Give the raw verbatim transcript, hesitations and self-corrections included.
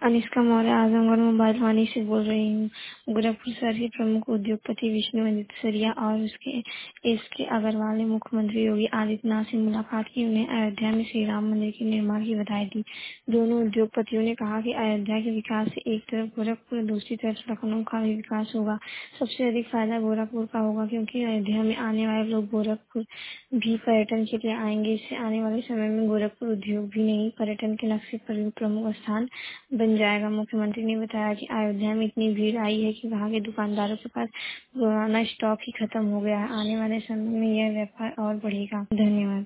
Anishka Maurya Azamgarh mobile Vaani से बोल रही हूँ। गोरखपुर शहर के प्रमुख उद्योगपति विष्णु आदित्य सरिया और उसके एस के अग्रवाल ने मुख्यमंत्री योगी आदित्यनाथ से मुलाकात की। उन्हें अयोध्या में श्री राम मंदिर के निर्माण की बधाई दी। दोनों उद्योगपतियों ने कहा कि अयोध्या के विकास से एक तरफ गोरखपुर, दूसरी तरफ लखनऊ का भी विकास होगा। सबसे अधिक फायदा गोरखपुर का होगा, क्योंकि अयोध्या में आने वाले लोग गोरखपुर भी पर्यटन के लिए आएंगे। इससे आने वाले समय में गोरखपुर उद्योग भी नहीं, पर्यटन के नक्शे पर भी प्रमुख स्थान बन जाएगा। मुख्यमंत्री ने बताया कि अयोध्या में इतनी भीड़ आई है कि वहां के दुकानदारों के पास पुराना स्टॉक ही खत्म हो गया है। आने वाले समय में यह व्यापार और बढ़ेगा। धन्यवाद।